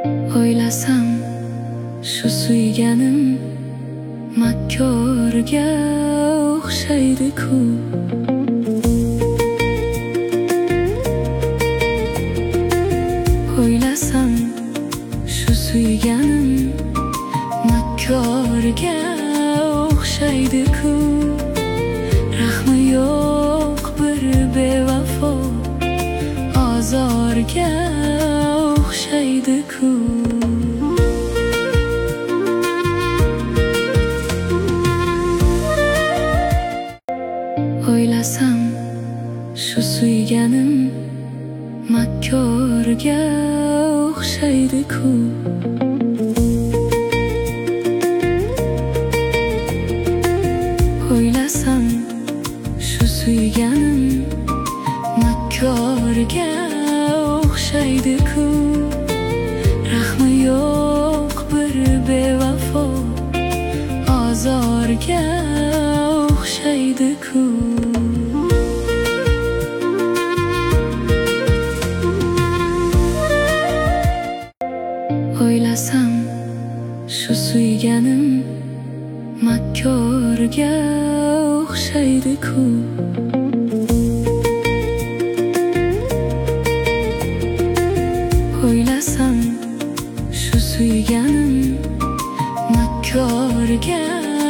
O'ylasam shu suyganim makkorga o'xshaydi-ku. O'ylasam shu suyganim makkorga o'xshaydi-ku. Rahmi yo'q bir bevafo ozorga o'xshaydi-ku. O'ylasam shu suyganim makkorga o'xshaydi-ku. O'ylasam shu suyganim makkorga o'xshaydi-ku. Rahmi yo'q bir bevafo ozorga o'xshaydi-ku. O'ylasam shu suyganim makkorga o'xshaydi-ku. O'ylasam shu suyganim